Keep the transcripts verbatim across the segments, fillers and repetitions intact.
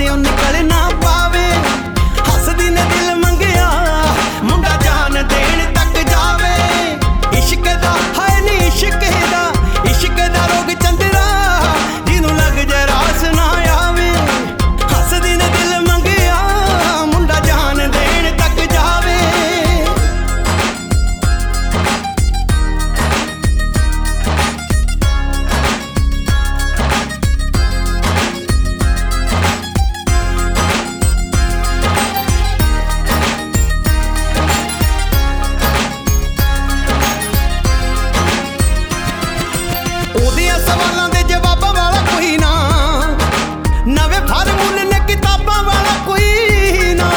पासियों निकल ना पावे। हसदी ने दिल मंगिया मुंडा जान देन तक जावे। इश्क दा है नी इश्क दा, इश्क दा रोग चंदरा जिन्नू लग जाए रास ना आवे। हसदी ने दिल मंगिया मुंडा जान देन तक जावे। ਉਹਦੀਆਂ ਸਵਾਲਾਂ ਦੇ ਜਵਾਬਾਂ ਵਾਲਾ ਕੋਈ ਨਾ, ਨਵੇਂ ਫਾਰਮੂਲੇ ਨੇ ਕਿਤਾਬਾਂ ਵਾਲਾ ਕੋਈ ਨਾ।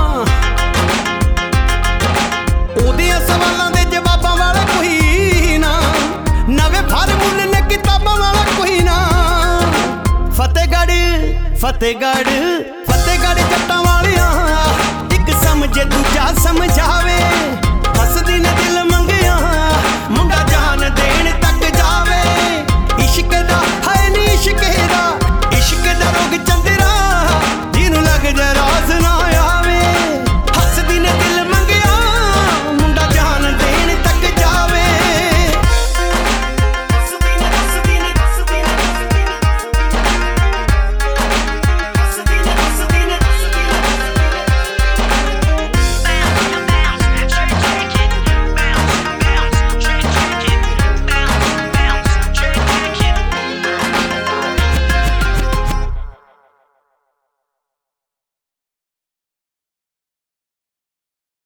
ਉਹਦੀਆਂ ਸਵਾਲਾਂ ਦੇ ਜਵਾਬਾਂ ਵਾਲਾ ਕੋਈ ਨਾ, ਨਵੇਂ ਫਾਰਮੂਲੇ ਨੇ ਕਿਤਾਬਾਂ ਵਾਲਾ ਕੋਈ ਨਾ। ਫਤਿਹਗੜ੍ਹ ਫਤਿਹਗੜ੍ਹ ਫਤਿਹਗੜ੍ਹ ਜੱਟਾਂ ਵਾਲਿਆਂ, ਇੱਕ ਸਮਝੇ ਦੂਜਾ ਸਮਝਾਵੇ। ਹੱਸਦੀ ਨੇ ਦਿਲ